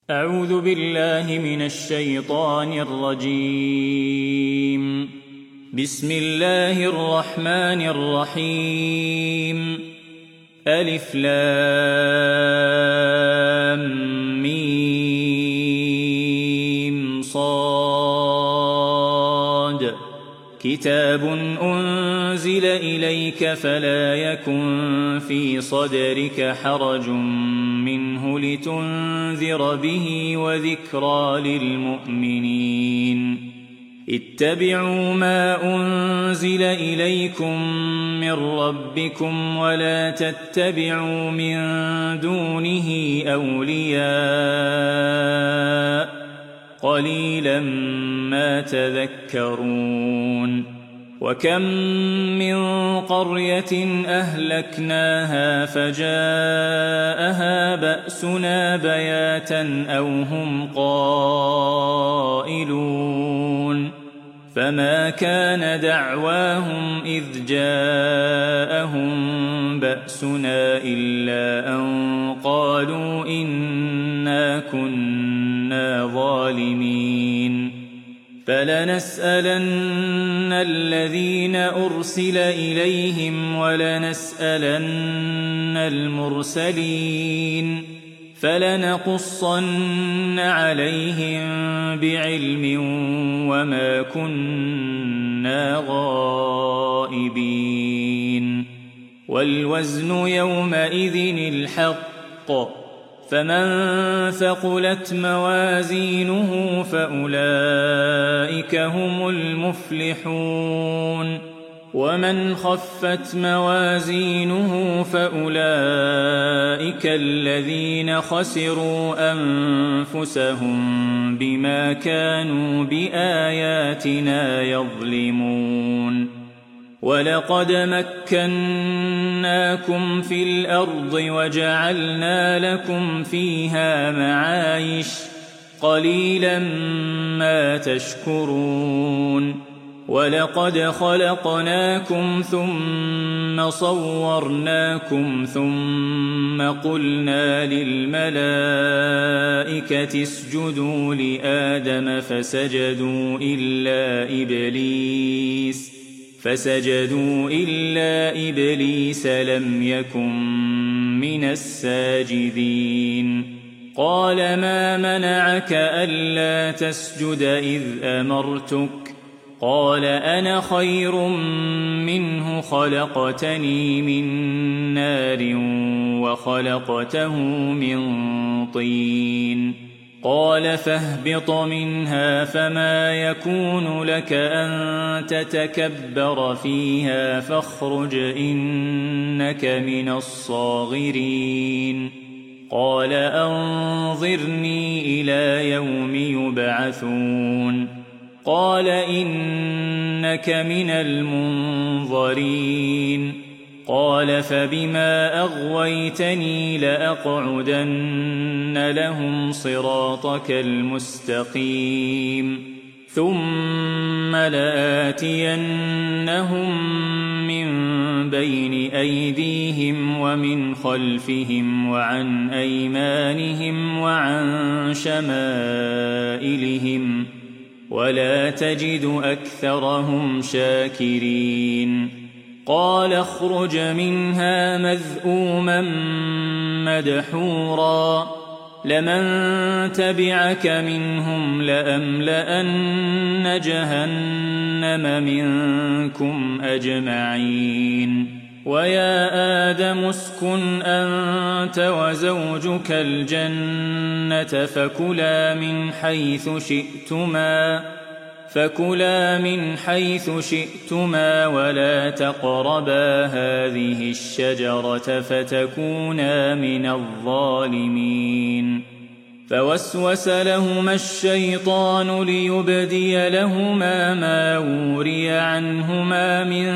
أعوذ بالله من الشيطان الرجيم. بسم الله الرحمن الرحيم. ألف لام ميم صاد. كتاب أنزل إليك فلا يكن في صدرك حرج منه لتنذر به وذكرى للمؤمنين. اتبعوا ما أنزل إليكم من ربكم ولا تتبعوا من دونه أولياء قليلا ما تذكرون. وكم من قرية أهلكناها فجاءها بأسنا بياتا أو هم قائلون. فما كان دعواهم إذ جاءهم بأسنا إلا أن قالوا إنا كنا ظالمين. فلنسألن الذين أرسل إليهم ولنسألن المرسلين. فلنقصن عليهم بعلم وما كنا غائبين. والوزن يومئذ الحق. فمن ثقلت موازينه فأولئك هم المفلحون. ومن خفت موازينه فأولئك الذين خسروا أنفسهم بما كانوا بآياتنا يظلمون. ولقد مكناكم في الأرض وجعلنا لكم فيها معايش قليلا ما تشكرون. ولقد خلقناكم ثم صورناكم ثم قلنا للملائكة اسجدوا لآدم فسجدوا إلا إبليس لم يكن من الساجدين. قال ما منعك ألا تسجد إذ أمرتك؟ قال أنا خير منه خلقتني من نار وخلقته من طين. قال فاهبط منها فما يكون لك أن تتكبر فيها فاخرج إنك من الصاغرين. قال أنظرني إلى يوم يبعثون. قال إنك من المنظرين. قال فبما أغويتني لأقعدن لهم صراطك المستقيم ثم لآتينهم من بين أيديهم ومن خلفهم وعن أيمانهم وعن شمائلهم ولا تجد أكثرهم شاكرين. قال اخرج منها مذءوما مدحورا لمن تبعك منهم لأملأن جهنم منكم أجمعين. ويا آدم اسكن أنت وزوجك الجنة فكلا من حيث شئتما ولا تقربا هذه الشجرة فتكونا من الظالمين. فوسوس لهما الشيطان ليبدي لهما ما وري عنهما من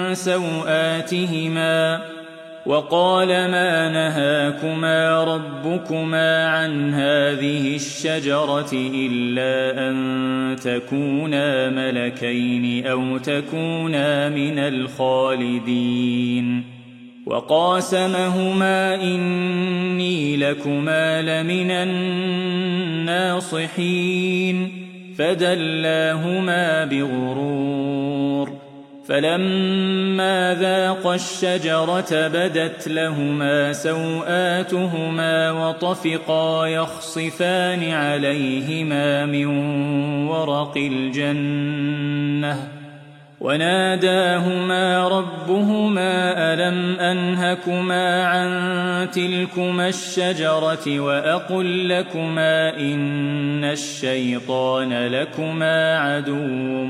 سوآتهما وقال ما نهاكما ربكما عن هذه الشجرة إلا أن تكونا ملكين أو تكونا من الخالدين. وقاسمهما إني لكما لمن الناصحين فدلاهما بغرور فلما ذاقا الشجرة بدت لهما سوآتهما وطفقا يخصفان عليهما من ورق الجنة وناداهما ربهما ألم أنهكما عن تلكما الشجرة وأقل لكما إن الشيطان لكما عدو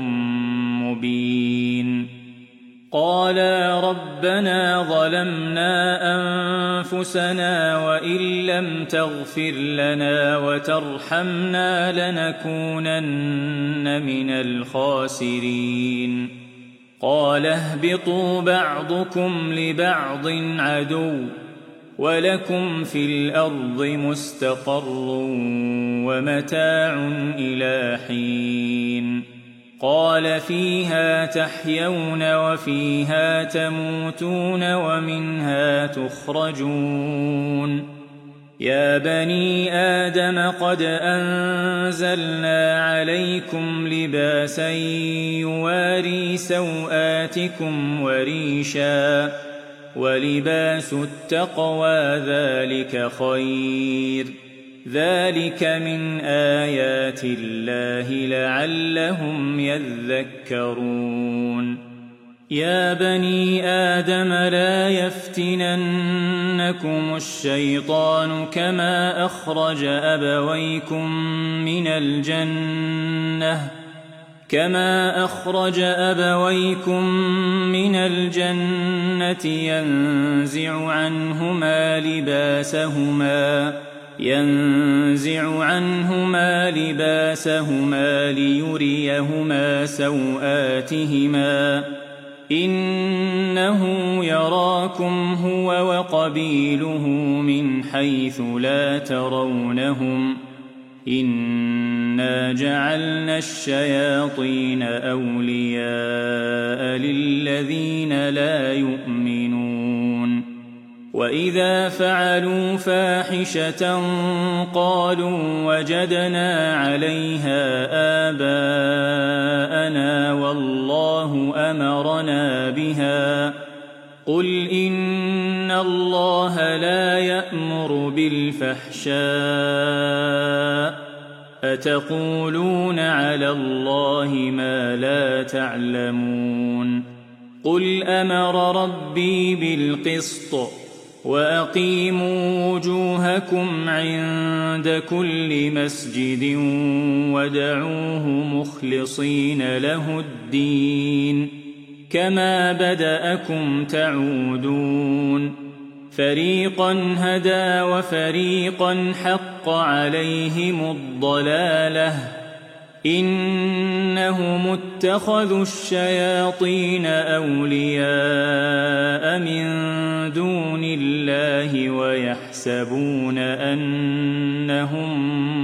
مبين قالا ربنا ظلمنا أنفسنا وإن لم تغفر لنا وترحمنا لنكونن من الخاسرين قال اهبطوا بعضكم لبعض عدو ولكم في الأرض مستقر ومتاع إلى حين قال فيها تحيون وفيها تموتون ومنها تخرجون يا بني آدم قد أنزلنا عليكم لباسا يواري سوآتكم وريشا ولباس التقوى ذلك خير ذلك من آيات الله لعلهم يذكرون يا بني آدم لا يفتننكم الشيطان كما أخرج أبويكم من الجنة ينزع عنهما لباسهما ليريهما سوآتهما إنه يراكم هو وقبيله من حيث لا ترونهم إنا جعلنا الشياطين أولياء للذين لا يؤمنون وإذا فعلوا فاحشة قالوا وجدنا عليها آباءنا والله أمرنا بها قل إن الله لا يأمر بالفحشاء أتقولون على الله ما لا تعلمون قل أمر ربي بالقسط وأقيموا وجوهكم عند كل مسجد ودعوه مخلصين له الدين كما بدأكم تعودون فريقا هدى وفريقا حق عليهم الضلالة إنهم اتخذوا الشياطين أولياء من دون الله ويحسبون أنهم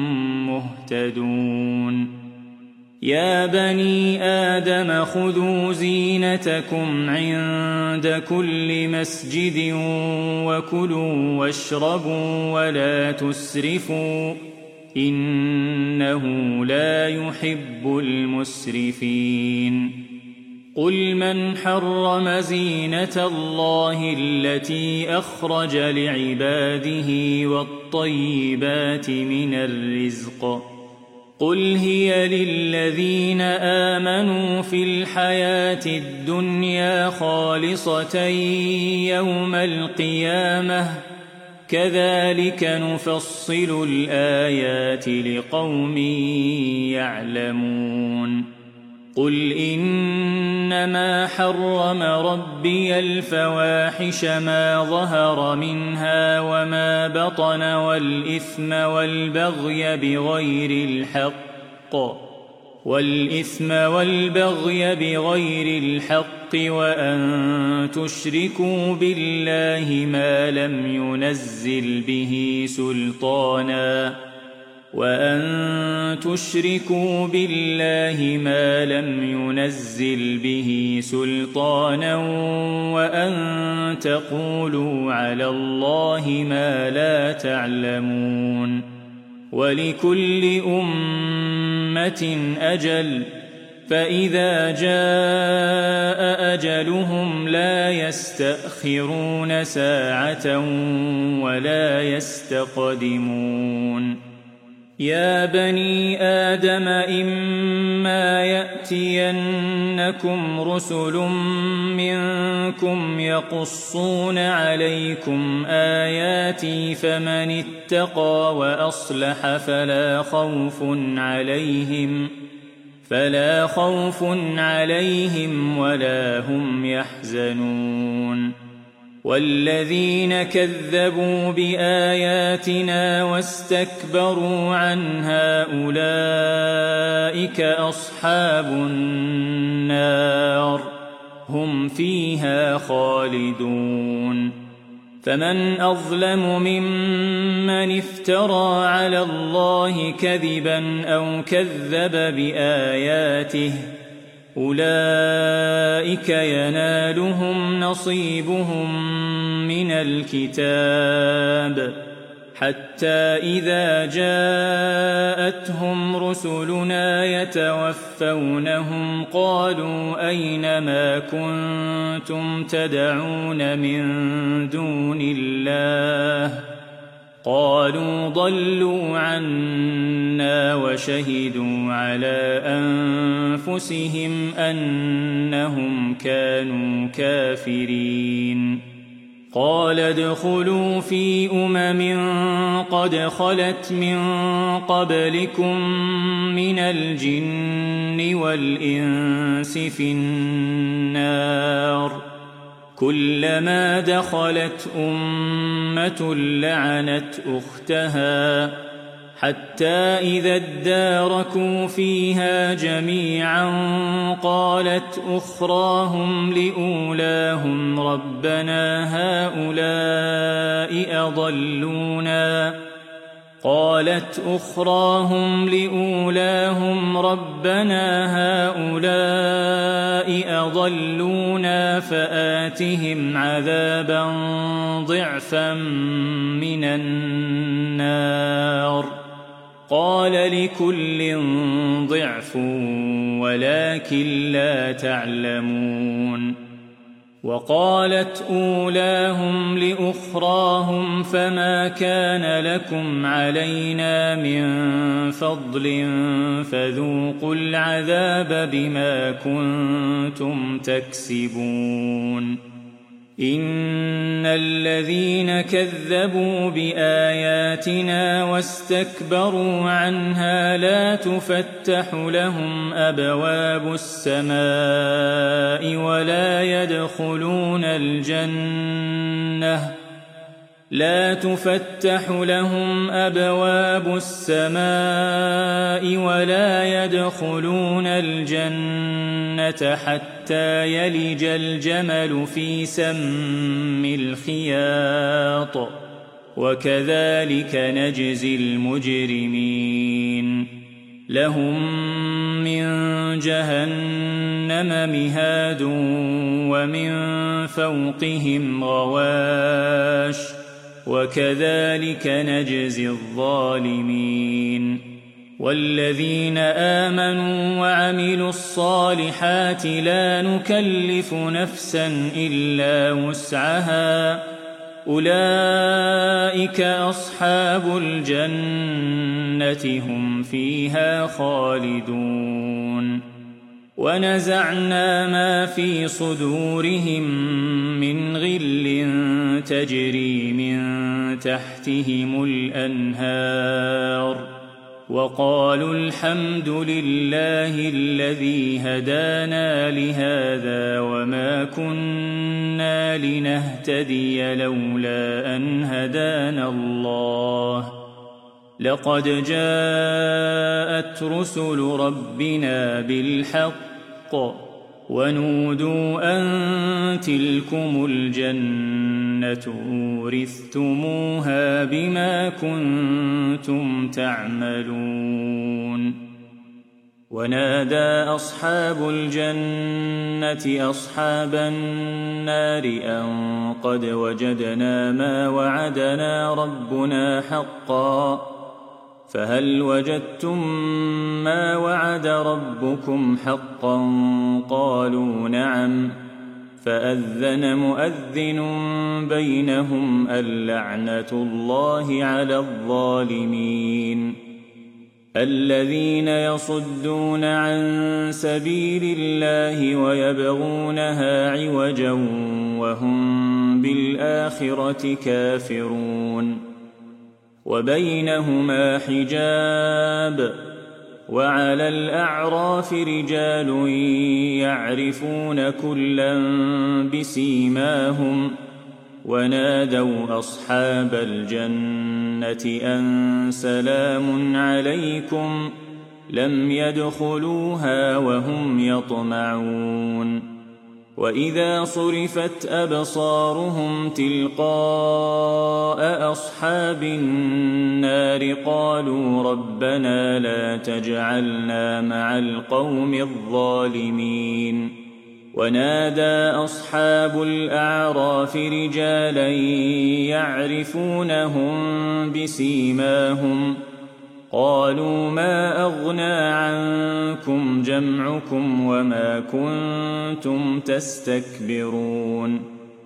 مهتدون يا بني آدم خذوا زينتكم عند كل مسجد وكلوا واشربوا ولا تسرفوا إنه لا يحب المسرفين قل من حرم زينة الله التي أخرج لعباده والطيبات من الرزق قل هي للذين آمنوا في الحياة الدنيا خالصة يوم القيامة كذلك نفصل الآيات لقوم يعلمون قل إنما حرم ربي الفواحش ما ظهر منها وما بطن والإثم والبغي بغير الحق وأن تشركوا بالله ما لم ينزل به سلطانا وأن تشركوا بالله ما لم ينزل به سلطانا وأن تقولوا على الله ما لا تعلمون ولكل أمة أجل فإذا جاء أجلهم لا يستأخرون ساعة ولا يستقدمون يا بني آدم إما يأتينكم رسل منكم يقصون عليكم آياتي فمن اتقى وأصلح فلا خوف عليهم ولا هم يحزنون والذين كذبوا بآياتنا واستكبروا عنها أولئك أصحاب النار هم فيها خالدون فمن أظلم ممن افترى على الله كذبا أو كذب بآياته أولئك ينالهم نصيبهم من الكتاب حتى إذا جاءتهم رسلنا يتوفونهم قالوا أين ما كنتم تدعون من دون الله قالوا ضلوا عنا وشهدوا على أنفسهم أنهم كانوا كافرين قال ادخلوا في قد خلت من قبلكم من الجن والإنس في النار كلما دخلت أمة لعنت أختها حتى إذا اداركوا فيها جميعا قالت أخراهم لأولاهم ربنا هؤلاء أضلونا فآتهم عذابا ضعفا من النار قال لكل ضعف ولكن لا تعلمون وقالت أولاهم لأخراهم فما كان لكم علينا من فضل فذوقوا العذاب بما كنتم تكسبون إن الذين كذبوا بآياتنا واستكبروا عنها لا تفتح لهم أبواب السماء ولا يدخلون الجنة حتى يلج الجمل في سم الخياط وكذلك نجزي المجرمين لهم من جهنم مهاد ومن فوقهم غواش وكذلك نجزي الظالمين والذين آمنوا وعملوا الصالحات لا نكلف نفسا إلا وسعها أولئك أصحاب الجنة هم فيها خالدون ونزعنا ما في صدورهم من غل تجري من تحتهم الأنهار وقالوا الحمد لله الذي هدانا لهذا وما كنا لنهتدي لولا أن هدانا الله لقد جاءت رسل ربنا بالحق ونودوا أن تلكم الجنة أورثتموها بما كنتم تعملون ونادى أصحاب الجنة أصحاب النار أن قد وجدنا ما وعدنا ربنا حقا فهل وجدتم ما وعد ربكم حقا قالوا نعم فأذن مؤذن بينهم اللعنة الله على الظالمين الذين يصدون عن سبيل الله ويبغونها عوجا وهم بالآخرة كافرون وبينهما حجاب وعلى الأعراف رجال يعرفون كلا بسيماهم ونادوا أصحاب الجنة أن سلام عليكم لم يدخلوها وهم يطمعون وإذا صرفت أبصارهم تلقاء أصحاب النار قالوا ربنا لا تجعلنا مع القوم الظالمين ونادى أصحاب الأعراف رجالا يعرفونهم بسيماهم قالوا ما أغنى عنكم جمعكم وما كنتم تستكبرون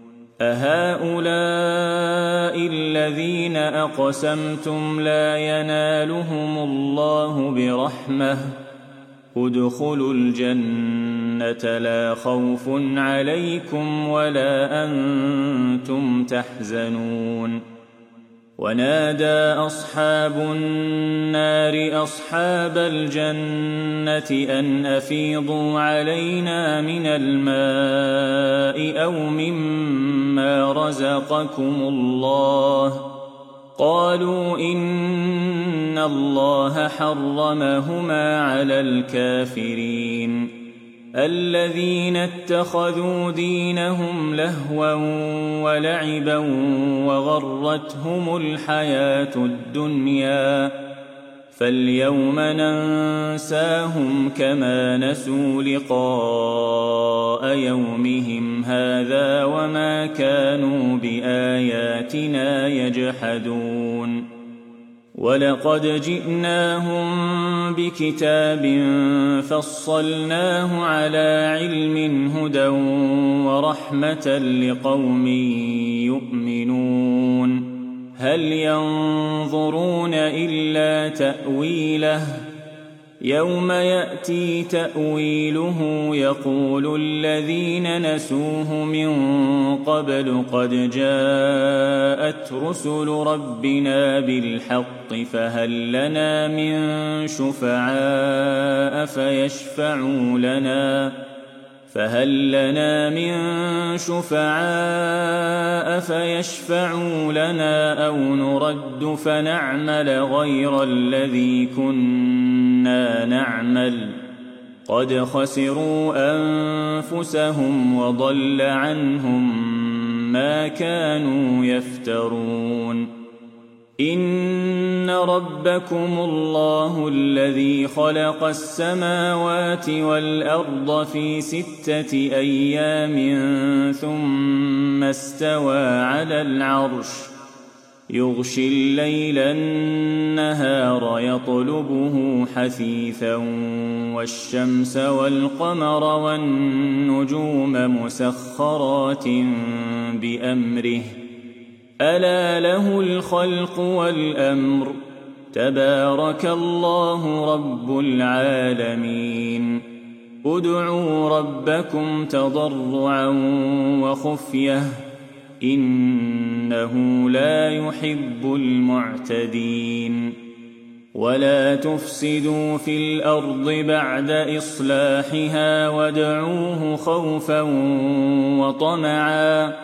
أهؤلاء الذين أقسمتم لا ينالهم الله برحمة ادخلوا الجنة لا خوف عليكم ولا أنتم تحزنون ونادى أصحاب النار أصحاب الجنة أن أفيضوا علينا من الماء أو مما رزقكم الله قالوا إن الله حرمهما على الكافرين الذين اتخذوا دينهم لهوا ولعبا وغرتهم الحياة الدنيا فاليوم ننساهم كما نسوا لقاء يومهم هذا وما كانوا بآياتنا يجحدون ولقد جئناهم بكتاب فصلناه على علم هدى ورحمة لقوم يؤمنون هل ينظرون إلا تأويله يوم يأتي تأويله يقول الذين نسوه من قبل قد جاءت رسل ربنا بالحق فهل لنا من شفعاء فيشفعوا لنا أو نرد فنعمل غير الذي كنا نعمل قد خسروا أنفسهم وضل عنهم ما كانوا يفترون إن ربكم الله الذي خلق السماوات والأرض في 6 أيام ثم استوى على العرش يغشي الليل النهار يطلبه حثيثا والشمس والقمر والنجوم مسخرات بأمره ألا له الخلق والأمر تبارك الله رب العالمين ادعوا ربكم تضرعا وخفية إنه لا يحب المعتدين ولا تفسدوا في الأرض بعد إصلاحها وادعوه خوفا وطمعا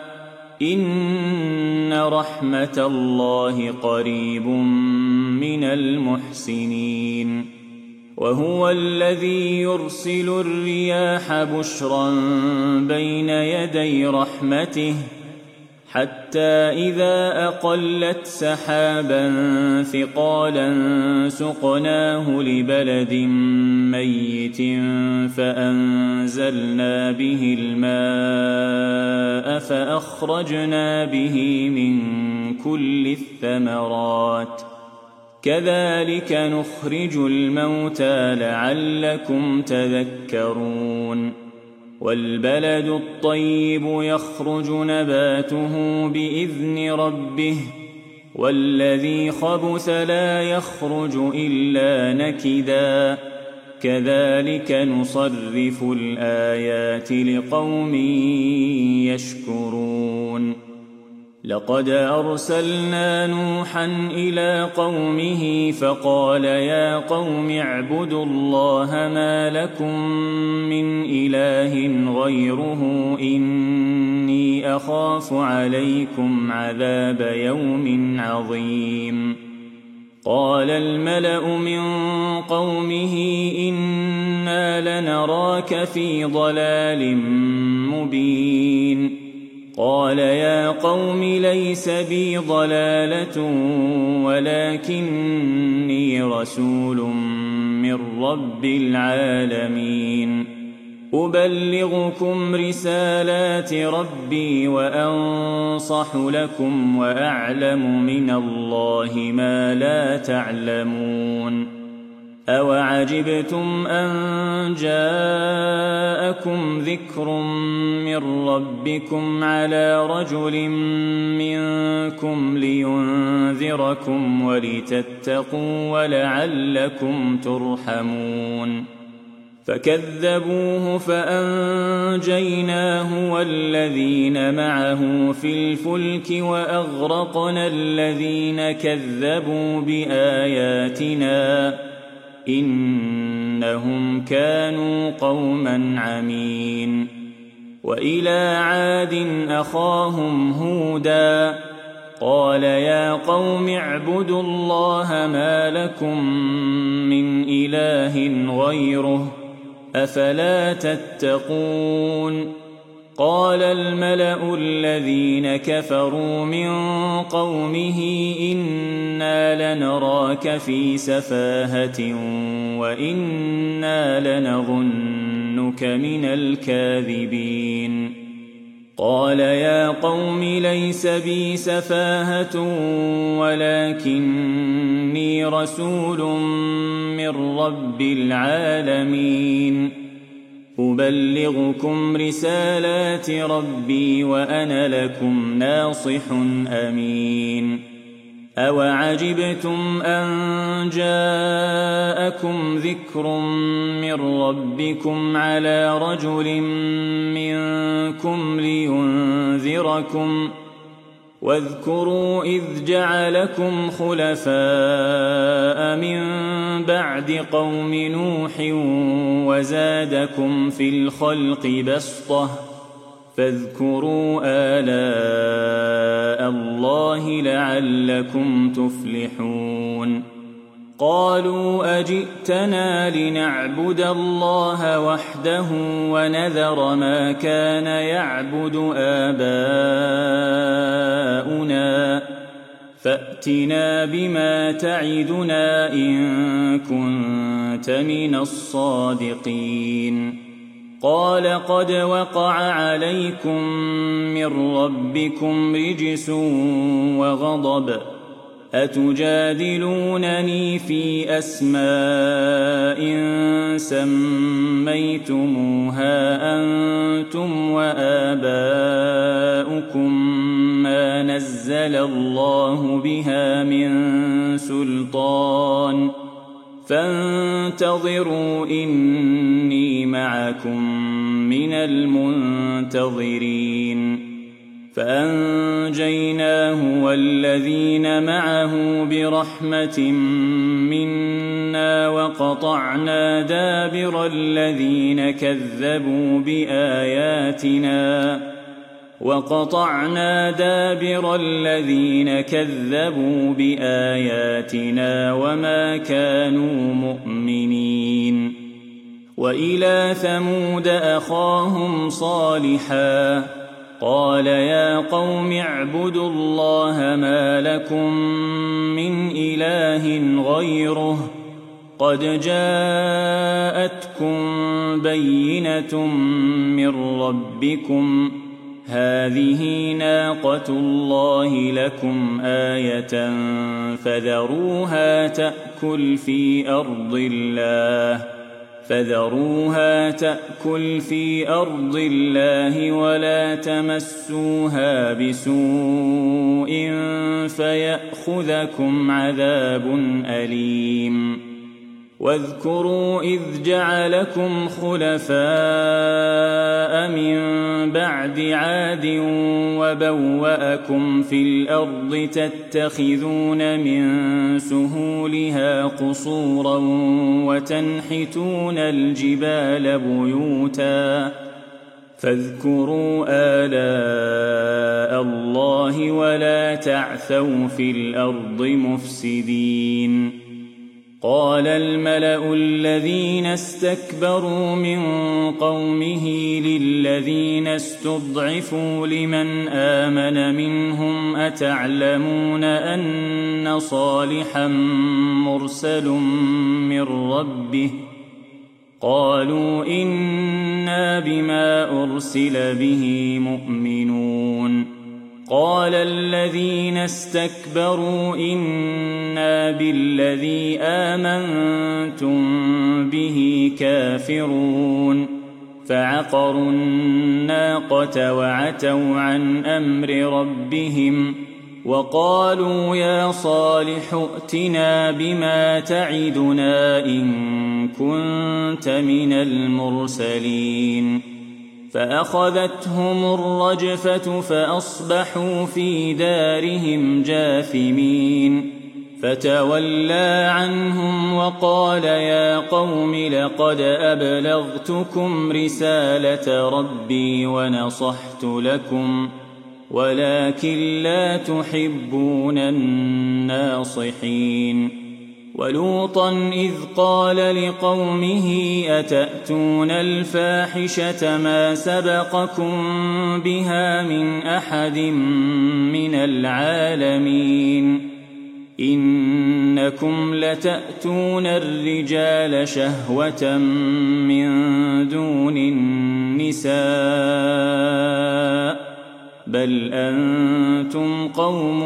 إن رحمة الله قريب من المحسنين وهو الذي يرسل الرياح بشرا بين يدي رحمته حتى إذا أقلت سحابا ثقالا سقناه لبلد ميت فأنزلنا به الماء فأخرجنا به من كل الثمرات كذلك نخرج الموتى لعلكم تذكرون والبلد الطيب يخرج نباته بإذن ربه والذي خبث لا يخرج إلا نكدا كذلك نصرف الآيات لقوم يشكرون لقد أرسلنا نوحا إلى قومه فقال يا قوم اعبدوا الله ما لكم من إله غيره إني أخاف عليكم عذاب يوم عظيم قال الملأ من قومه إنا لنراك في ضلال مبين قال يا قوم ليس بي ضلالة ولكني رسول من رب العالمين أبلغكم رسالات ربي وأنصح لكم وأعلم من الله ما لا تعلمون أوعجبتم أن جاءكم ذكر من ربكم على رجل منكم لينذركم ولتتقوا ولعلكم ترحمون فكذبوه فأنجيناه والذين معه في الفلك وأغرقنا الذين كذبوا بآياتنا إنهم كانوا قوما عمين وإلى عاد أخاهم هودا قال يا قوم اعبدوا الله ما لكم من إله غيره أفلا تتقون قال الملأ الذين كفروا من قومه إنا لنراك في سفاهة وإنا لنظنك من الكاذبين قال يا قوم ليس بي سفاهة ولكني رسول من رب العالمين أبلغكم رسالات ربي وأنا لكم ناصح أمين أوعجبتم أن جاءكم ذكر من ربكم على رجل منكم لينذركم واذكروا إذ جعلكم خلفاء من بعد قوم نوح وزادكم في الخلق بسطة فاذكروا آلاء الله لعلكم تفلحون قالوا أجئتنا لنعبد الله وحده ونذر ما كان يعبد آباؤنا فأتنا بما تعدنا إن كنت من الصادقين قال قد وقع عليكم من ربكم رجس وغضب أتجادلونني في أسماء سميتموها أنتم وآباؤكم ما نزل الله بها من سلطان فانتظروا إني معكم من المنتظرين فأنجيناه والذين معه برحمة منا وقطعنا دابر الذين كذبوا بآياتنا وما كانوا مؤمنين وإلى ثمود أخاهم صالحا قال يا قوم اعبدوا الله ما لكم من إله غيره قد جاءتكم بينة من ربكم هذه ناقة الله لكم آية فذروها تأكل في أرض الله ولا تمسوها بسوء فيأخذكم عذاب أليم واذكروا إذ جعلكم خلفاء من بعد عاد وبوأكم في الأرض تتخذون من سهولها قصورا وتنحتون الجبال بيوتا فاذكروا آلاء الله ولا تعثوا في الأرض مفسدين قال الملأ الذين استكبروا من قومه للذين استضعفوا لمن آمن منهم أتعلمون أن صالحا مرسل من ربه قالوا إنا بما أرسل به مؤمنون قال الذين استكبروا إنا بالذي آمنتم به كافرون فعقروا الناقة وعتوا عن أمر ربهم وقالوا يا صالح ائتنا بما تعدنا إن كنت من المرسلين فأخذتهم الرجفة فأصبحوا في دارهم جاثمين فتولى عنهم وقال يا قوم لقد أبلغتكم رسالة ربي ونصحت لكم ولكن لا تحبون الناصحين ولوطا إذ قال لقومه أتأتون الفاحشة ما سبقكم بها من أحد من العالمين إنكم لتأتون الرجال شهوة من دون النساء بل أنتم قوم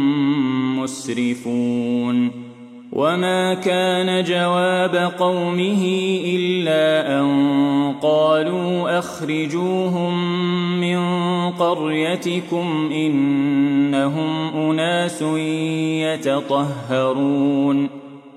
مسرفون وما كان جواب قومه إلا أن قالوا أخرجوهم من قريتكم إنهم أناس يتطهرون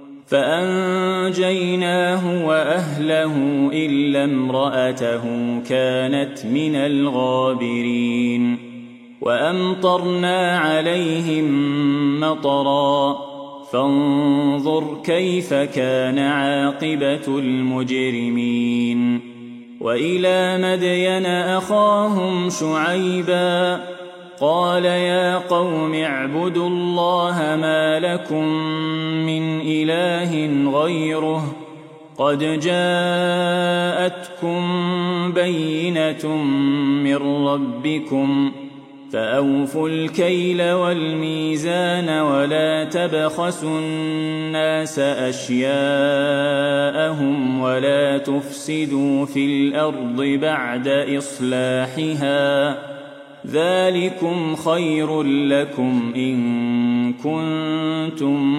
فأنجيناه وأهله إلا امرأته كانت من الغابرين وأمطرنا عليهم مطرا فانظر كيف كان عاقبة المجرمين وإلى مدين أخاهم شعيبا قال يا قوم اعبدوا الله ما لكم من إله غيره قد جاءتكم بينة من ربكم فأوفوا الكيل والميزان ولا تبخسوا الناس أشياءهم ولا تفسدوا في الأرض بعد إصلاحها ذلكم خير لكم إن كنتم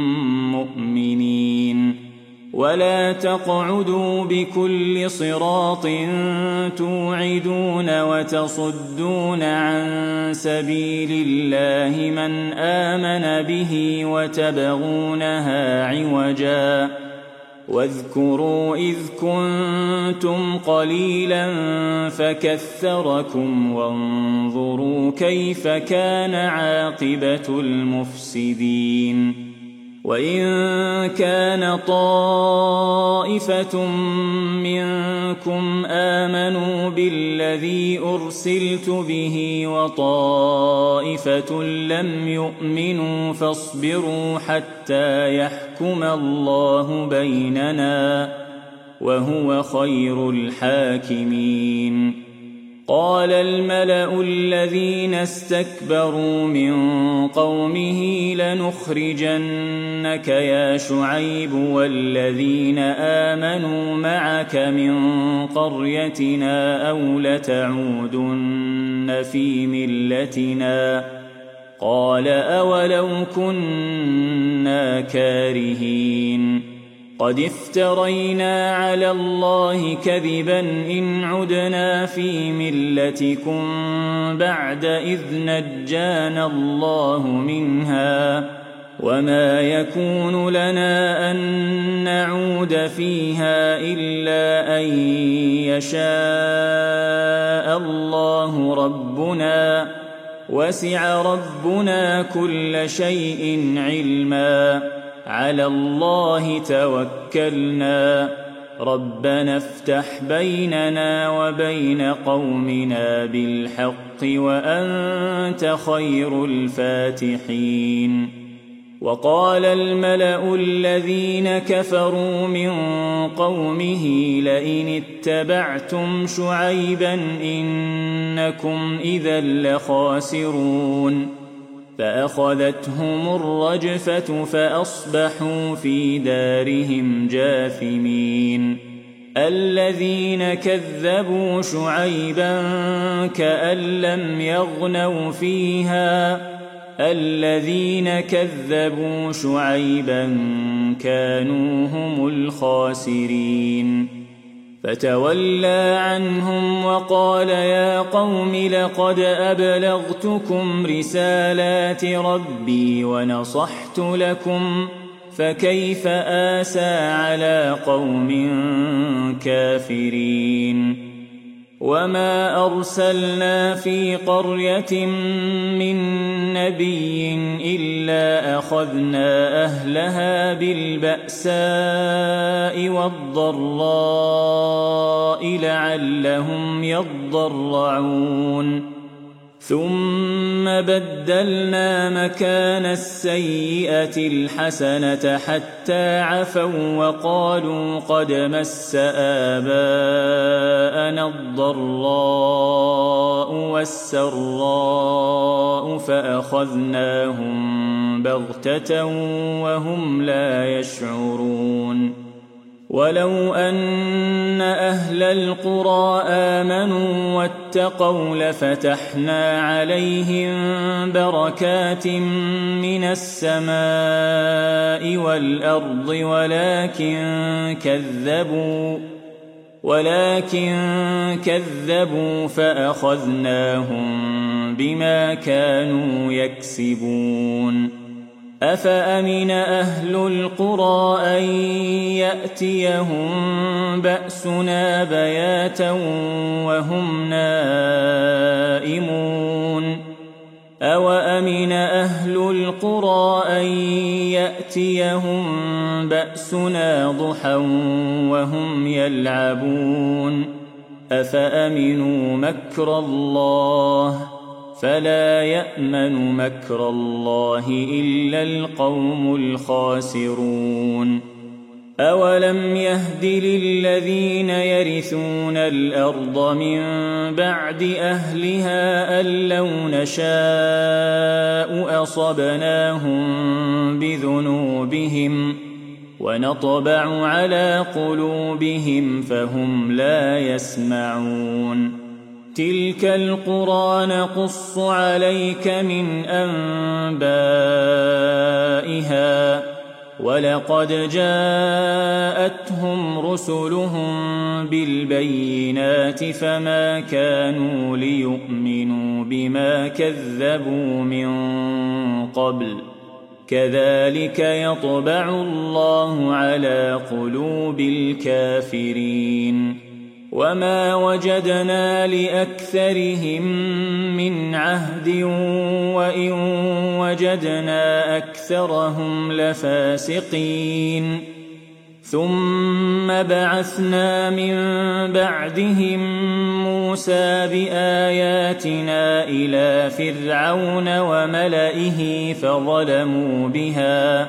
مؤمنين ولا تقعدوا بكل صراط توعدون وتصدون عن سبيل الله من آمن به وتبغونها عوجا واذكروا إذ كنتم قليلا فكثركم وانظروا كيف كان عاقبة المفسدين وإن كان طائفة منكم آمنوا بالذي أرسلت به وطائفة لم يؤمنوا فاصبروا حتى يحكم الله بيننا وهو خير الحاكمين قال الملأ الذين استكبروا من قومه لنخرجنك يا شعيب والذين آمنوا معك من قريتنا أو لتعودن في ملتنا قال أولو كنا كارهين قد افترينا على الله كذبا إن عدنا في ملتكم بعد إذ نجانا الله منها وما يكون لنا أن نعود فيها إلا أن يشاء الله ربنا وسع ربنا كل شيء علما على الله توكلنا ربنا افتح بيننا وبين قومنا بالحق وأنت خير الفاتحين وقال الملأ الذين كفروا من قومه لئن اتبعتم شعيبا إنكم إذا لخاسرون فأخذتهم الرجفة فأصبحوا في دارهم جاثمين الذين كذبوا شعيبا كأن لم يغنوا فيها الذين كذبوا شعيبا كانوا هم الخاسرين فتولى عنهم وقال يا قوم لقد أبلغتكم رسالات ربي ونصحت لكم فكيف آسى على قوم كافرين وما أرسلنا في قرية من نبي إلا أخذنا أهلها بالبأساء والضراء لعلهم يضرعون ثم بدلنا مكان السيئة الحسنة حتى عفوا وقالوا قد مس آباءنا الضراء والسراء فأخذناهم بغتة وهم لا يشعرون ولو أن أهل القرى آمنوا واتقوا لفتحنا عليهم بركات من السماء والأرض ولكن كذبوا فأخذناهم بما كانوا يكسبون أفأمن أهل القرى أن يأتيهم بأسنا بياتا وهم نائمون أوأمن أهل القرى أن يأتيهم بأسنا ضحى وهم يلعبون أفأمنوا مكر الله فلا يأمن مكر الله إلا القوم الخاسرون أولم يهد للذين يرثون الأرض من بعد أهلها أن لو نشاء أصبناهم بذنوبهم ونطبع على قلوبهم فهم لا يسمعون تلك القرى نقص عليك من أنبائها ولقد جاءتهم رسلهم بالبينات فما كانوا ليؤمنوا بما كذبوا من قبل كذلك يطبع الله على قلوب الكافرين وما وجدنا لأكثرهم من عهد وإن وجدنا أكثرهم لفاسقين ثم بعثنا من بعدهم موسى بآياتنا إلى فرعون وملئه فظلموا بها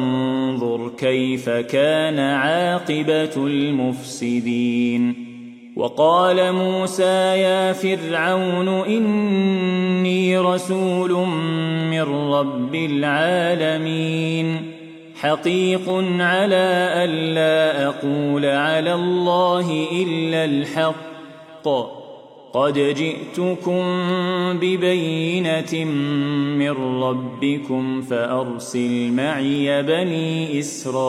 فانظر كيف كان عاقبة المفسدين وقال موسى يا فرعون إني رسول من رب العالمين حقيق على ألا أقول على الله إلا الحق قد جئتكم ببينة من ربكم فأرسل معي بني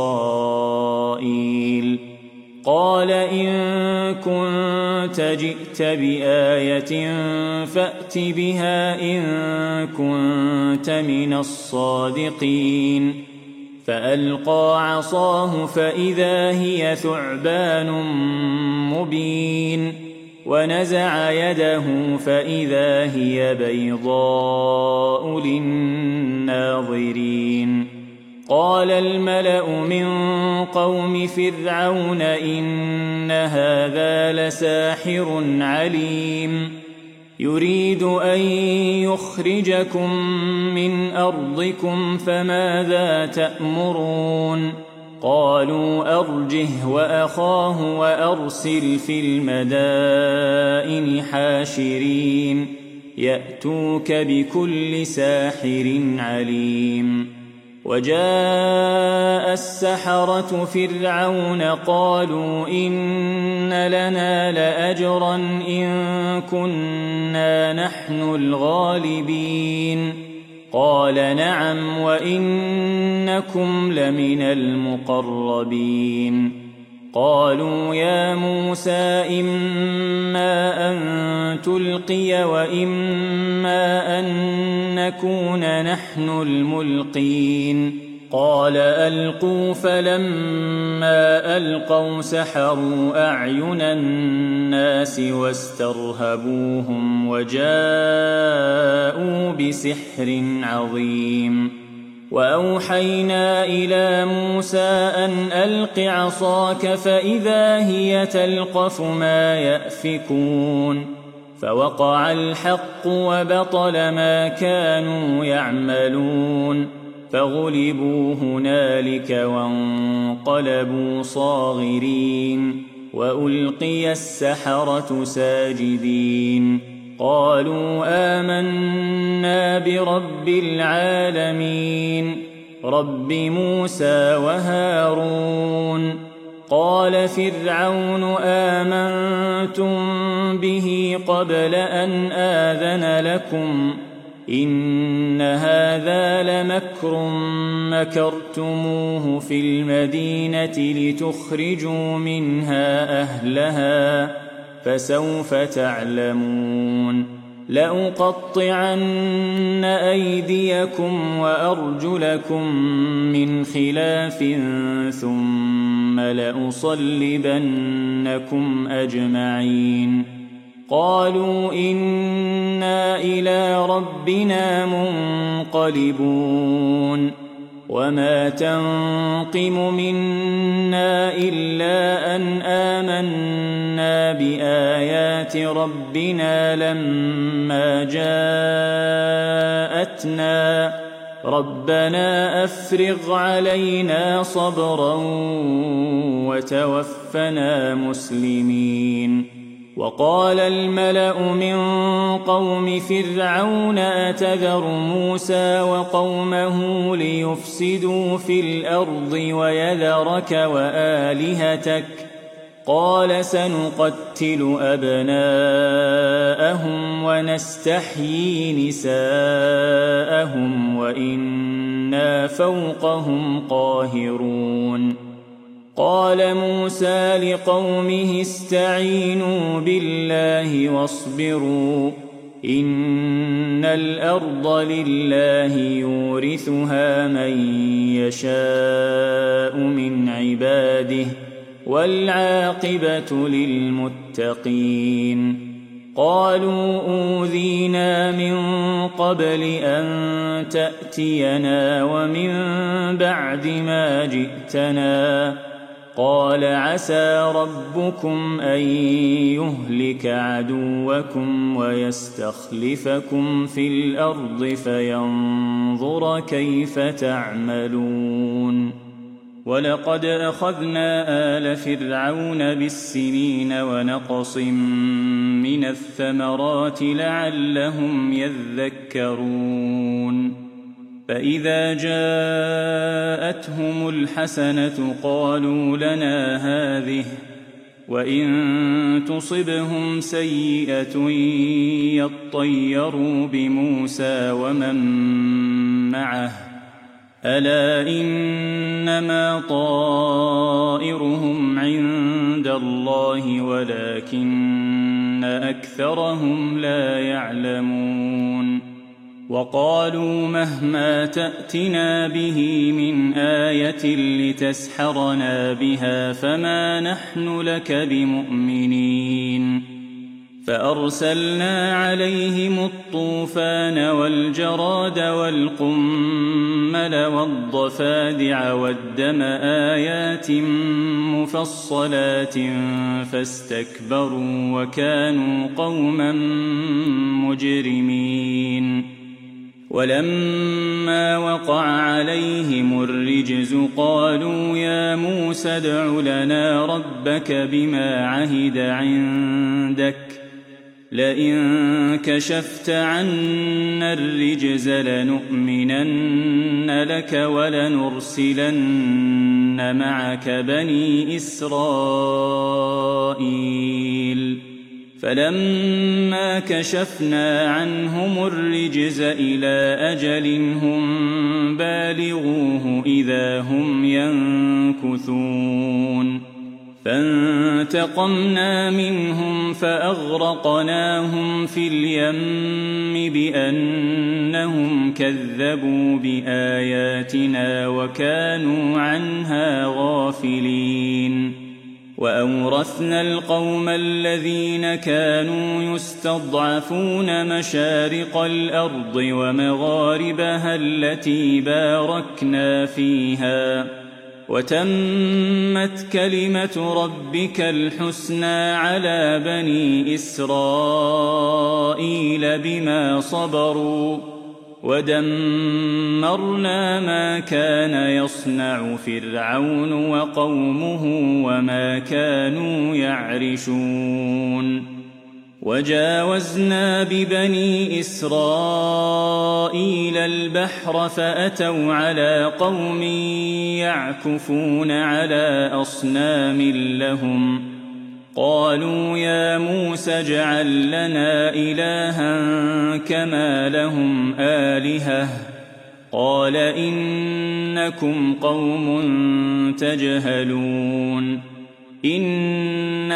إسرائيل قال إن كنت جئت بآية فأت بها إن كنت من الصادقين فألقى عصاه فإذا هي ثعبان مبين ونزع يده فإذا هي بيضاء للناظرين قال الملأ من قوم فرعون إن هذا لساحر عليم يريد أن يخرجكم من أرضكم فماذا تأمرون قالوا أرجه وأخاه وأرسل في المدائن حاشرين يأتوك بكل ساحر عليم وجاء السحرة فرعون قالوا إن لنا لأجرا إن كنا نحن الغالبين قال نعم وإنكم لمن المقربين قالوا يا موسى إما أن تلقي وإما أن نكون نحن الملقين قال ألقوا فلما ألقوا سحروا أعين الناس واسترهبوهم وجاءوا بسحر عظيم وأوحينا إلى موسى أن ألق عصاك فإذا هي تلقف ما يأفكون فوقع الحق وبطل ما كانوا يعملون فغلبوا هنالك وانقلبوا صاغرين وألقي السحرة ساجدين قالوا آمنا برب العالمين رب موسى وهارون قال فرعون آمنتم به قبل أن آذن لكم إن هذا لمكر مكرتموه في المدينة لتخرجوا منها أهلها فسوف تعلمون لأقطعن أيديكم وأرجلكم من خلاف ثم لأصلبنكم أجمعين قالوا إنا إلى ربنا منقلبون وما تنقم منا إلا أن آمنا بآيات ربنا لما جاءتنا ربنا أفرغ علينا صبرا وتوفنا مسلمين وقال الملأ من قوم فرعون أتذر موسى وقومه ليفسدوا في الأرض ويذرك وآلهتك قال سنقتل أبناءهم ونستحيي نساءهم وإنا فوقهم قاهرون قال موسى لقومه استعينوا بالله واصبروا إن الأرض لله يورثها من يشاء من عباده والعاقبة للمتقين قالوا أوذينا من قبل أن تأتينا ومن بعد ما جئتنا قال عسى ربكم أن يهلك عدوكم ويستخلفكم في الأرض فينظر كيف تعملون ولقد أخذنا آل فرعون بالسنين ونقص من الثمرات لعلهم يذكرون فإذا جاءتهم الحسنة قالوا لنا هذه وإن تصبهم سيئة يطيروا بموسى ومن معه ألا إنما طائرهم عند الله ولكن أكثرهم لا يعلمون وقالوا مهما تأتنا به من آية لتسحرنا بها فما نحن لك بمؤمنين فأرسلنا عليهم الطوفان والجراد والقمل والضفادع والدم آيات مفصلات فاستكبروا وكانوا قوما مجرمين ولما وقع عليهم الرجز قالوا يا موسى ادع لنا ربك بما عهد عندك لئن كشفت عنا الرجز لنؤمنن لك ولنرسلن معك بني إسرائيل فلما كشفنا عنهم الرجز إلى أجل هم بالغوه إذا هم ينكثون فانتقمنا منهم فأغرقناهم في اليم بأنهم كذبوا بآياتنا وكانوا عنها غافلين وأورثنا القوم الذين كانوا يستضعفون مشارق الأرض ومغاربها التي باركنا فيها وتمت كلمة ربك الحسنى على بني إسرائيل بما صبروا ودمرنا ما كان يصنع فرعون وقومه وما كانوا يعرشون وجاوزنا ببني إسرائيل البحر فأتوا على قوم يعكفون على أصنام لهم قالوا يا موسى اجعل لنا إلها كما لهم آلهة قال إنكم قوم تجهلون إن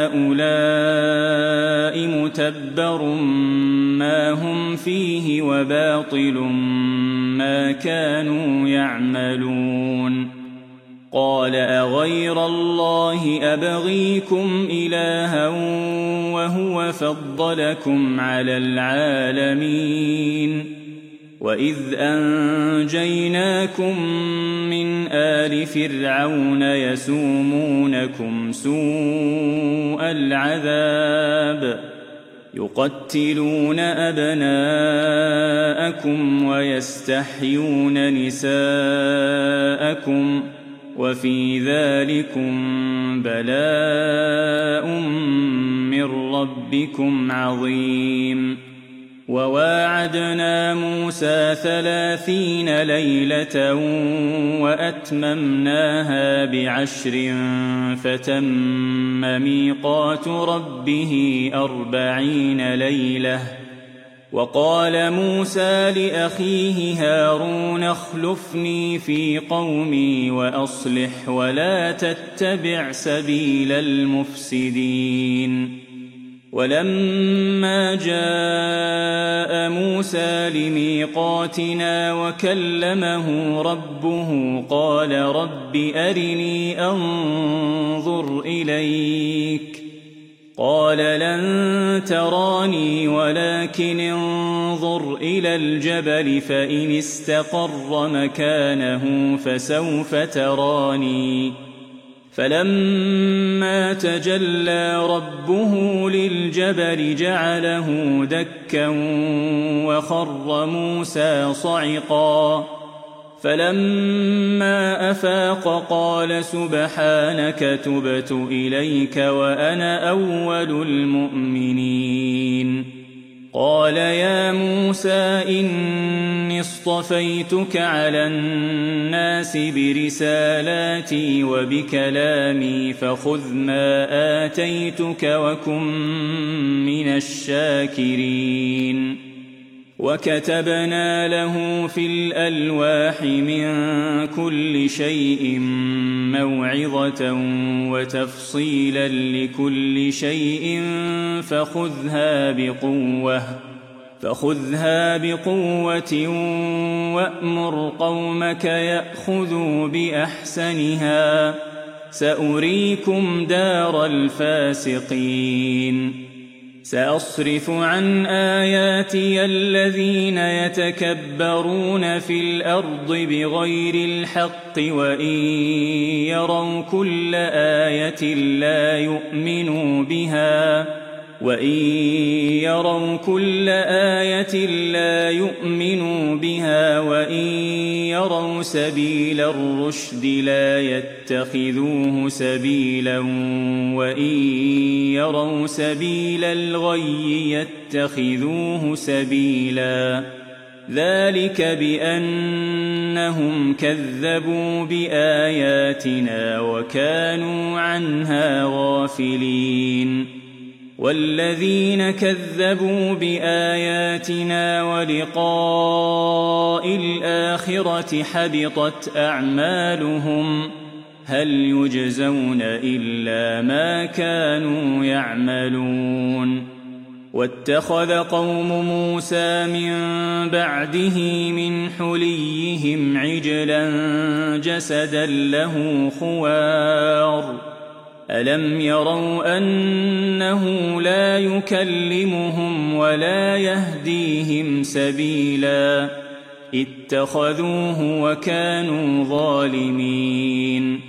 هؤلاء متبر ما هم فيه وباطل ما كانوا يعملون قال أغير الله أبغيكم إلها وهو فضلكم على العالمين وإذ أنجيناكم من آل فرعون يسومونكم سوء العذاب يقتلون أبناءكم ويستحيون نساءكم وفي ذلكم بلاء من ربكم عظيم وواعدنا موسى 30 ليلة وأتممناها ب10 فتم ميقات ربه 40 ليلة وقال موسى لأخيه هارون اخلفني في قومي وأصلح ولا تتبع سبيل المفسدين ولما جاء موسى لميقاتنا وكلمه ربه قال رب أرني أنظر إليك قال لن تراني ولكن انظر إلى الجبل فإن استقر مكانه فسوف تراني فلما تجلى ربه للجبل جعله دكا وخر موسى صعقا فلما أفاق قال سبحانك تبت إليك وأنا أول المؤمنين. قال يا موسى إني اصطفيتك على الناس برسالاتي وبكلامي فخذ ما آتيتك وكن من الشاكرين. وكتبنا له في الألواح من كل شيء موعظة وتفصيلا لكل شيء فخذها بقوة وأمر قومك يأخذوا بأحسنها سأريكم دار الفاسقين. سأصرف عن آياتي الذين يتكبرون في الأرض بغير الحق وإن يروا كل آية لا يؤمنوا بها وإن يروا سبيل الرشد لا يتخذوه سبيلا وإن يروا سبيل الغي يتخذوه سبيلا. ذلك بأنهم كذبوا بآياتنا وكانوا عنها غافلين. والذين كذبوا بآياتنا ولقاء الآخرة حبطت أعمالهم هل يجزون إلا ما كانوا يعملون. واتخذ قوم موسى من بعده من حليهم عجلا جسدا له خوار ألم يروا أنه لا يكلمهم ولا يهديهم سبيلا اتخذوه وكانوا ظالمين.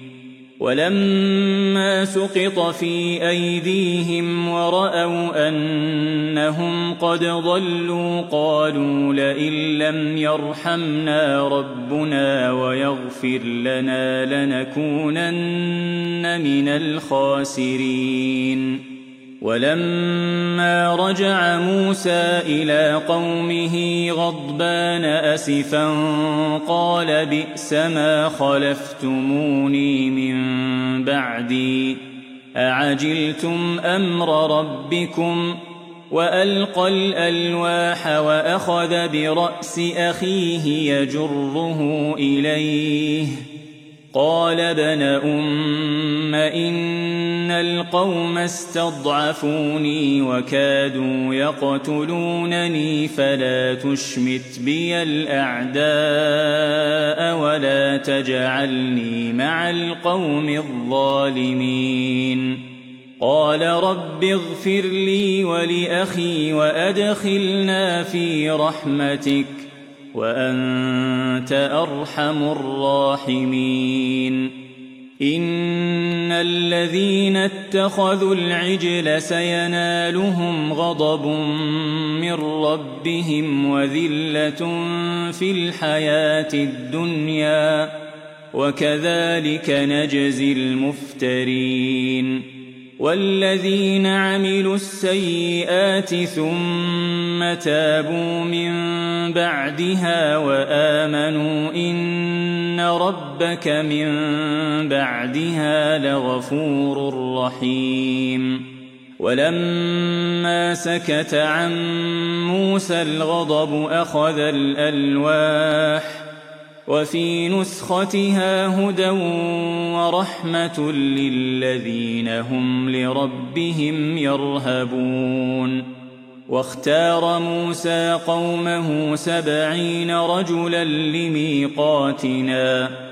ولما سقط في أيديهم ورأوا أنهم قد ضلوا قالوا لئن لم يرحمنا ربنا ويغفر لنا لنكونن من الخاسرين. ولما رجع موسى إلى قومه غضبان أسفا قال بئس ما خلفتموني من بعدي أعجلتم أمر ربكم. وألقى الألواح وأخذ برأس أخيه يجره إليه قال ابن أم إن القوم استضعفوني وكادوا يقتلونني فلا تشمت بي الأعداء ولا تجعلني مع القوم الظالمين. قال رب اغفر لي ولأخي وأدخلنا في رحمتك وأنت أرحم الراحمين. إن الذين اتخذوا العجل سينالهم غضب من ربهم وذلة في الحياة الدنيا وكذلك نجزي المفترين. والذين عملوا السيئات ثم تابوا من بعدها وآمنوا إن ربك من بعدها لغفور رحيم. ولما سكت عن موسى الغضب أخذ الألواح وفي نسختها هدى ورحمة للذين هم لربهم يرهبون. واختار موسى قومه 70 رجلا لميقاتنا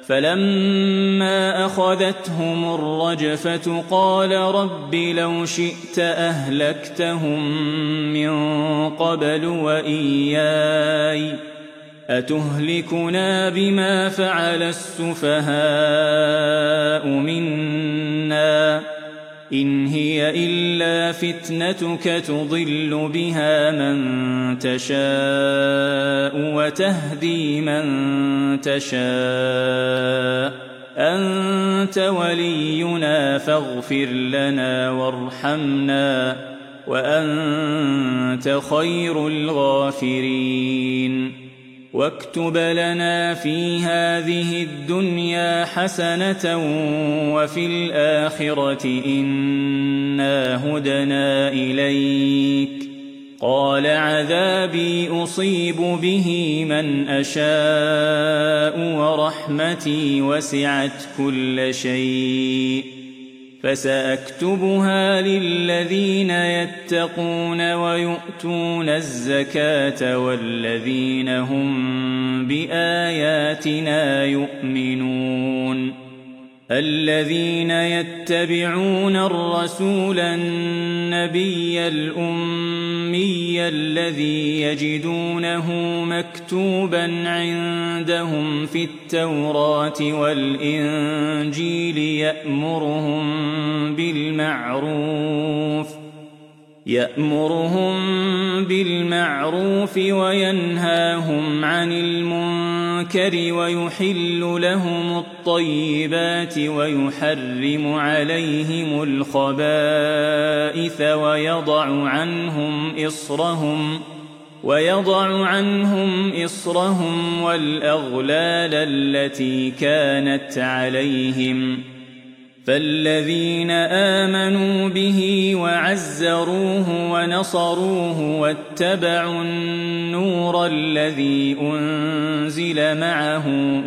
فلما أخذتهم الرجفة قال رب لو شئت أهلكتهم من قبل وإياي أتهلكنا بما فعل السفهاء منا إن هي إلا فتنتك تضل بها من تشاء وتهدي من تشاء أنت ولينا فاغفر لنا وارحمنا وأنت خير الغافرين واكتب لنا في هذه الدنيا حسنة وفي الآخرة إنا هدنا إليك قال عذابي أصيب به من أشاء ورحمتي وسعت كل شيء فسأكتبها للذين يتقون ويؤتون الزكاة والذين هم بآياتنا يؤمنون الذين يتبعون الرسول النبي الأمي الذي يجدونه مكتوبا عندهم في التوراة والإنجيل يأمرهم بالمعروف وينهاهم عن المنكر ويحل لهم الطيبات ويحرم عليهم الخبائث ويضع عنهم إصرهم والأغلال التي كانت عليهم فالذين آمنوا به وعزروه ونصروه واتبعوا النور الذي أنزل معه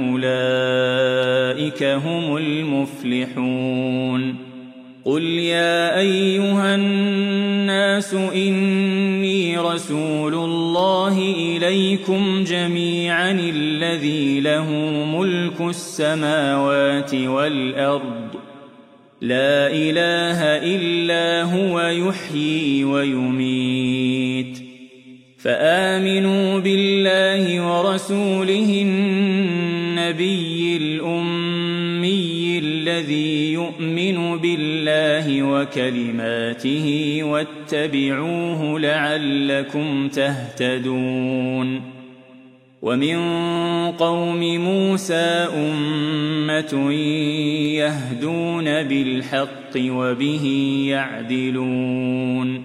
أولئك هم المفلحون قل يا أيها الناس إني رسول الله إليكم جميعا الذي له ملك السماوات والأرض لا إله إلا هو يحيي ويميت فآمنوا بالله ورسوله النبي الأمي الذي يؤمن بالله وكلماته واتبعوه لعلكم تهتدون ومن قوم موسى أمة يهدون بالحق وبه يعدلون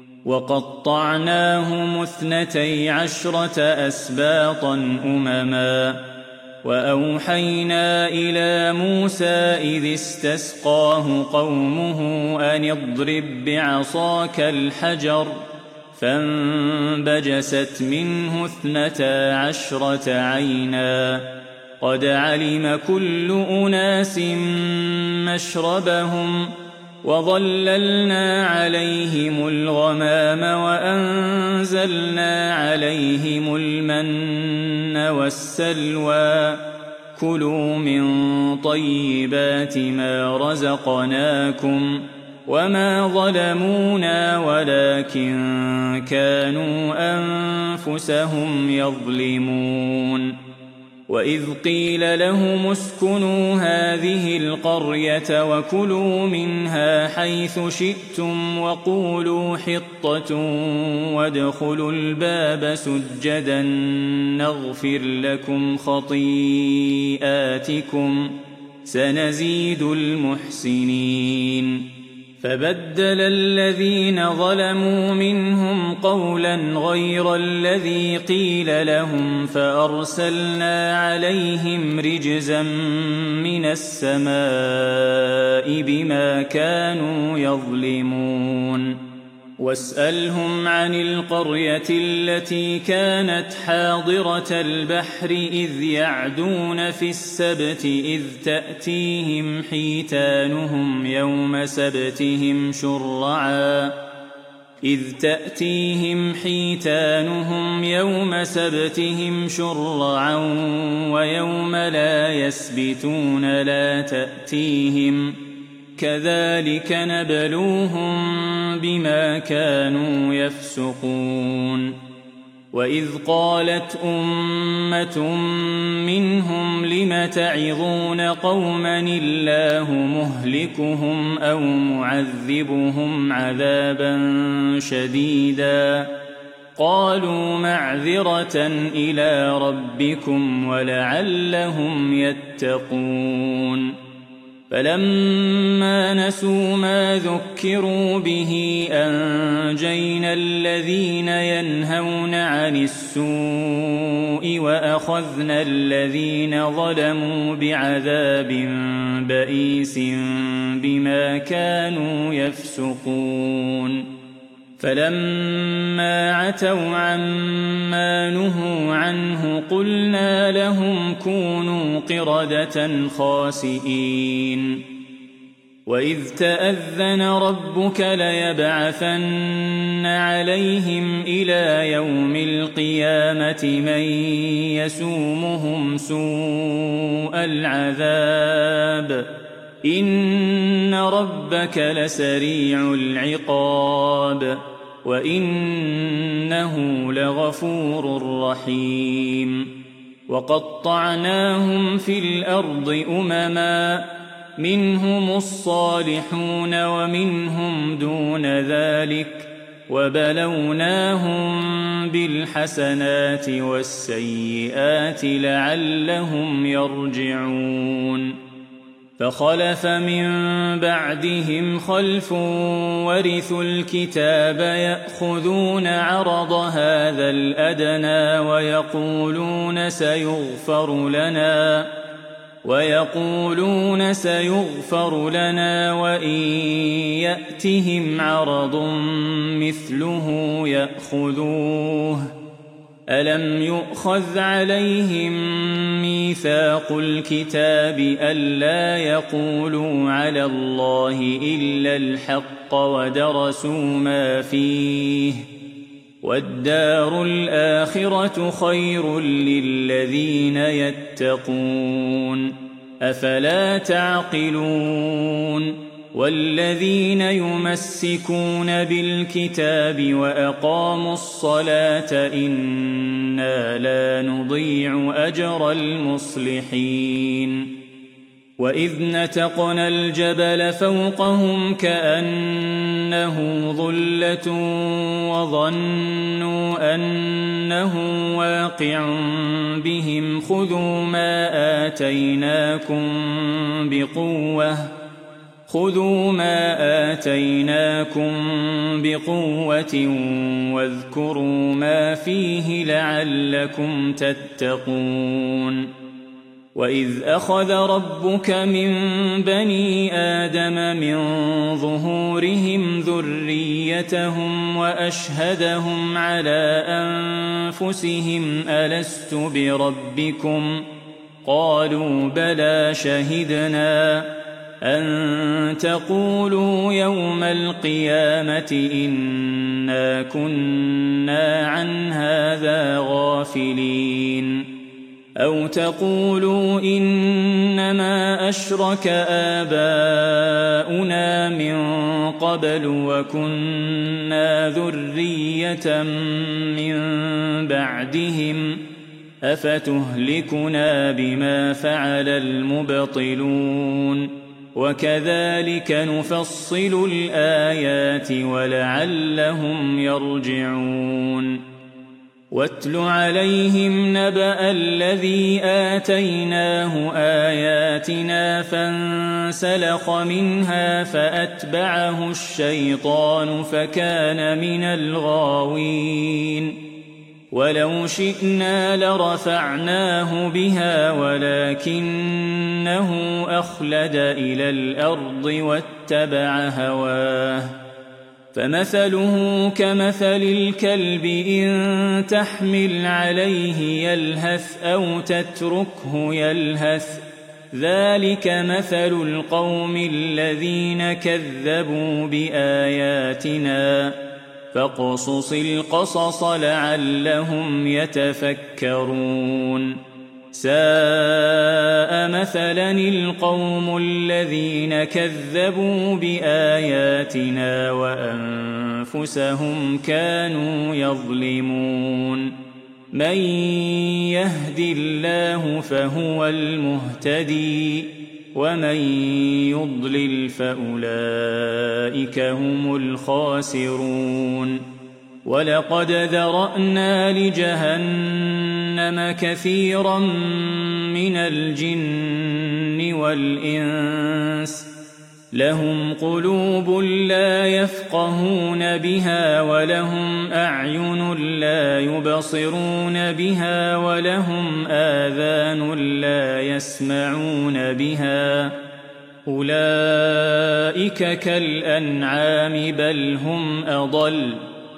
وقطعناهم 12 أسباطا أمما وأوحينا إلى موسى إذ استسقاه قومه أن اضرب بعصاك الحجر فانبجست منه 12 عينا قد علم كل أناس مشربهم وظللنا عليهم الغمام وأنزلنا عليهم المن والسلوى كلوا من طيبات ما رزقناكم وما ظلمونا ولكن كانوا أنفسهم يظلمون وإذ قيل لهم اسكنوا هذه القرية وكلوا منها حيث شئتم وقولوا حطة وادخلوا الباب سجدا نغفر لكم خطيئاتكم سنزيد المحسنين فبدل الذين ظلموا منهم قولا غير الذي قيل لهم فأرسلنا عليهم رجزا من السماء بما كانوا يظلمون واسألهم عن القرية التي كانت حاضرة البحر إذ يعدون في السبت إذ تأتيهم حيتانهم يوم سبتهم شرعا ويوم لا يسبتون لا تأتيهم كذلك نبلوهم بما كانوا يفسقون وإذ قالت أمة منهم لم تعظون قوما الله مهلكهم أو معذبهم عذابا شديدا قالوا معذرة إلى ربكم ولعلهم يتقون فلما نسوا ما ذكروا به أنجينا الذين ينهون عن السوء وأخذنا الذين ظلموا بعذاب بئيس بما كانوا يفسقون فلما عتوا عما نهوا عنه قلنا لهم كونوا قردة خاسئين وإذ تأذن ربك ليبعثن عليهم إلى يوم القيامة من يسومهم سوء العذاب إن ربك لسريع العقاب وإنه لغفور رحيم وقطعناهم في الأرض أمما منهم الصالحون ومنهم دون ذلك وبلوناهم بالحسنات والسيئات لعلهم يرجعون فخلف من بعدهم خلف ورثوا الكتاب يأخذون عرض هذا الأدنى ويقولون سيغفر لنا وإن يأتهم عرض مثله يأخذوه ألم يؤخذ عليهم ميثاق الكتاب ألا يقولوا على الله إلا الحق ودرسوا ما فيه والدار الآخرة خير للذين يتقون أفلا تعقلون والذين يمسكون بالكتاب وأقاموا الصلاة إنا لا نضيع أجر المصلحين وإذ نتقنا الجبل فوقهم كأنه ظلة وظنوا أنه واقع بهم خذوا ما آتيناكم بقوة واذكروا ما فيه لعلكم تتقون وإذ أخذ ربك من بني آدم من ظهورهم ذريتهم وأشهدهم على أنفسهم ألست بربكم قالوا بلى شهدنا أن تقولوا يوم القيامة إنا كنا عن هذا غافلين أو تقولوا إنما أشرك آباؤنا من قبل وكنا ذرية من بعدهم أفتهلكنا بما فعل المبطلون وكذلك نفصل الآيات ولعلهم يرجعون واتل عليهم نبأ الذي آتيناه آياتنا فانسلخ منها فأتبعه الشيطان فكان من الغاوين ولو شئنا لرفعناه بها ولكنه أخلد إلى الأرض واتبع هواه فمثله كمثل الكلب إن تحمل عليه يلهث أو تتركه يلهث ذلك مثل القوم الذين كذبوا بآياتنا فاقصص القصص لعلهم يتفكرون ساء مثلا القوم الذين كذبوا بآياتنا وأنفسهم كانوا يظلمون من يهد الله فهو المهتدي ومن يضلل فأولئك هم الخاسرون ولقد ذرأنا لجهنم كثيرا من الجن والإنس لهم قلوب لا يفقهون بها ولهم أعين لا يبصرون بها ولهم آذان لا يسمعون بها أولئك كالأنعام بل هم أضل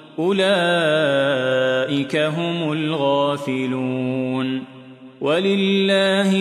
أولئك هم الغافلون ولله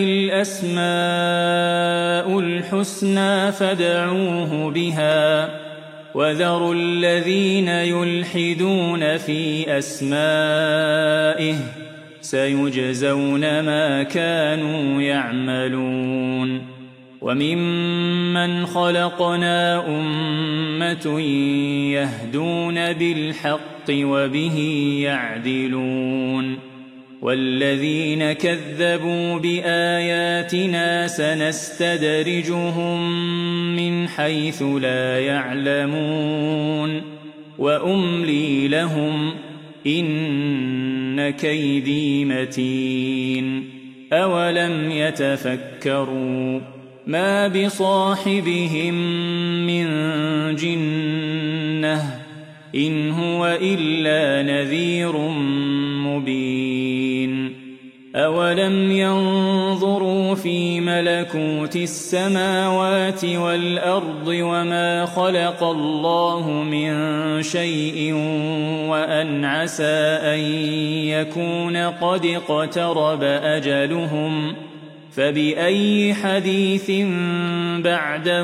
الأسماء الحسنى فادعوه بها وذروا الذين يلحدون في أسمائه سيجزون ما كانوا يعملون وممن خلقنا أمة يهدون بالحق وبه يعدلون والذين كذبوا بآياتنا سنستدرجهم من حيث لا يعلمون وأملي لهم إن كيدي متين أولم يتفكروا ما بصاحبهم من جنة إن هو إلا نذير مبين أولم ينظروا في ملكوت السماوات والأرض وما خلق الله من شيء وأن عسى أن يكون قد اقترب أجلهم فبأي حديث بعده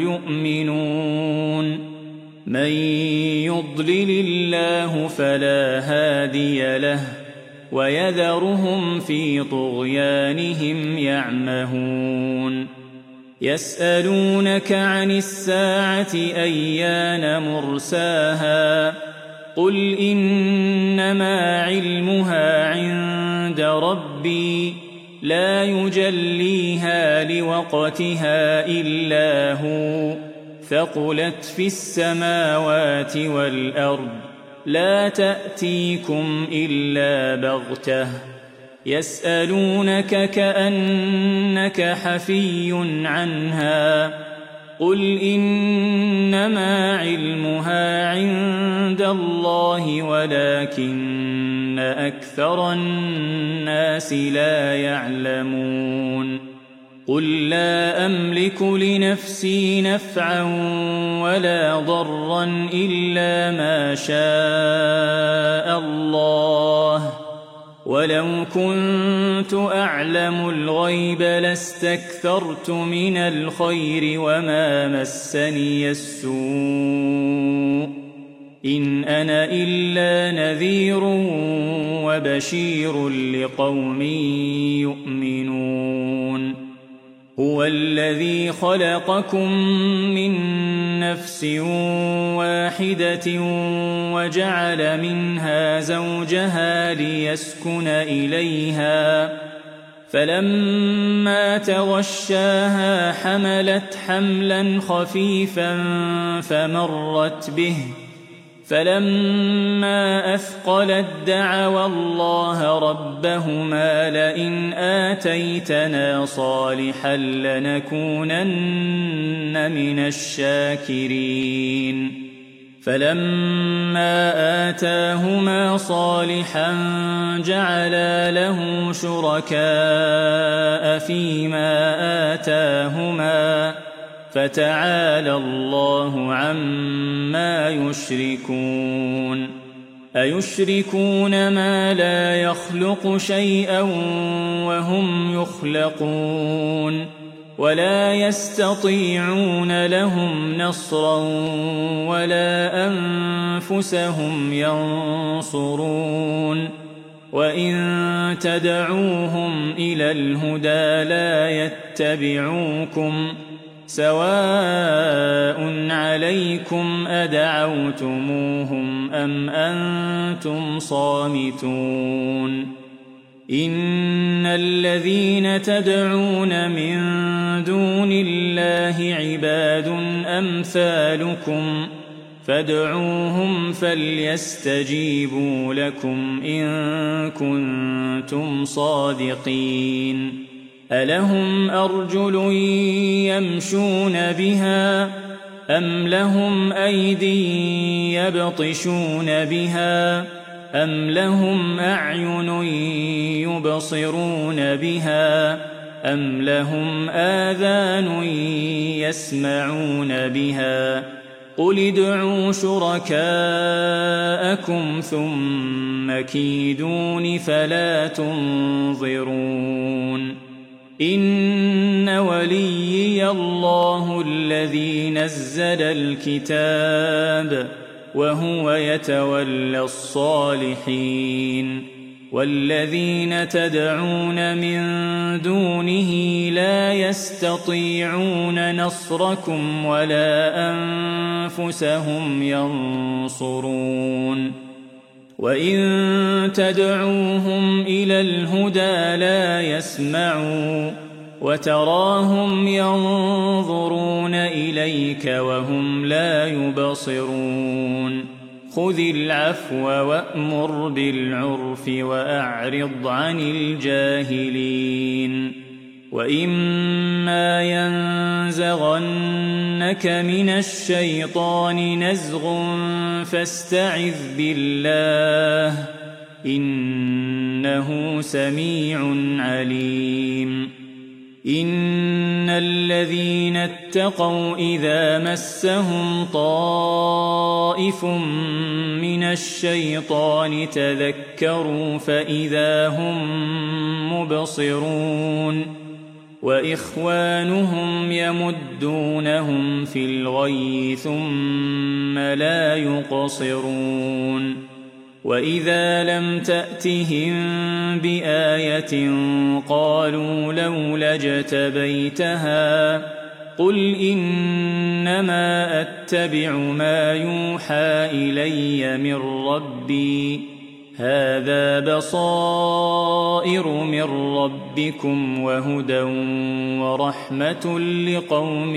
يؤمنون من يضلل الله فلا هادي له ويذرهم في طغيانهم يعمهون يسألونك عن الساعة أيان مرساها قل إنما علمها عند ربي لا يجليها لوقتها إلا هو ثقلت في السماوات والأرض لا تأتيكم إلا بغتة يسألونك كأنك حفي عنها قل إنما علمها عند الله ولكن أكثر الناس لا يعلمون قل لا أملك لنفسي نفعا ولا ضرا إلا ما شاء الله ولو كنت أعلم الغيب لاستكثرت من الخير وما مسني السوء إن أنا إلا نذير وبشير لقوم يؤمنون هو الذي خلقكم من نفس واحدة وجعل منها زوجها ليسكن إليها فلما تغشاها حملت حملا خفيفا فمرت به فلما أثقلت دعوا الله ربهما لئن آتيتنا صالحا لنكونن من الشاكرين فلما آتاهما صالحا جعلا له شركاء فيما آتاهما فتعالى الله عما يشركون أيشركون ما لا يخلق شيئا وهم يخلقون ولا يستطيعون لهم نصرا ولا أنفسهم ينصرون وإن تدعوهم إلى الهدى لا يتبعوكم سواء عليكم عليكم أدعوتموهم أم أنتم صامتون إن الذين تدعون من دون الله عباد أمثالكم فادعوهم فليستجيبوا لكم إن كنتم صادقين ألهم أرجل يمشون بها أم لهم أيدي يبطشون بها أم لهم أعين يبصرون بها أم لهم آذان يسمعون بها قل ادعوا شركاءكم ثم كيدون فلا تنظرون إن وليي الله الذي نزل الكتاب وهو يتولى الصالحين والذين تدعون من دونه لا يستطيعون نصركم ولا أنفسهم ينصرون وإن تدعوهم إلى الهدى لا يسمعوا وتراهم ينظرون إليك وهم لا يبصرون خذ العفو وأمر بالعرف وأعرض عن الجاهلين وإما ينزغنك من الشيطان نزغ فاستعذ بالله إنه سميع عليم إن الذين اتقوا إذا مسهم طائف من الشيطان تذكروا فإذا هم مبصرون وإخوانهم يمدونهم في الغي ثم لا يقصرون وإذا لم تأتهم بآية قالوا لولا اجتبيتها قل إنما أتبع ما يوحى إلي من ربي هذا بصائر من ربكم وهدى ورحمة لقوم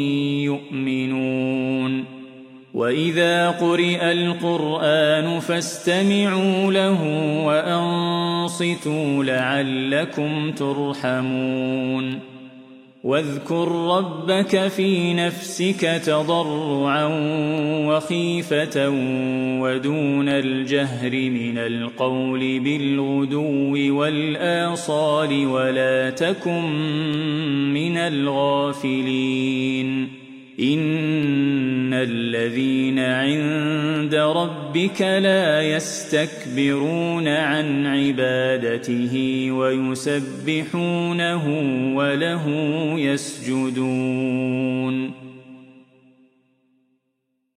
يؤمنون وإذا قرئ القرآن فاستمعوا له وأنصتوا لعلكم ترحمون واذكر ربك في نفسك تضرعا وخيفة ودون الجهر من القول بالغدو والآصال ولا تكن من الغافلين إن الذين عند ربك لا يستكبرون عن عبادته ويسبحونه وله يسجدون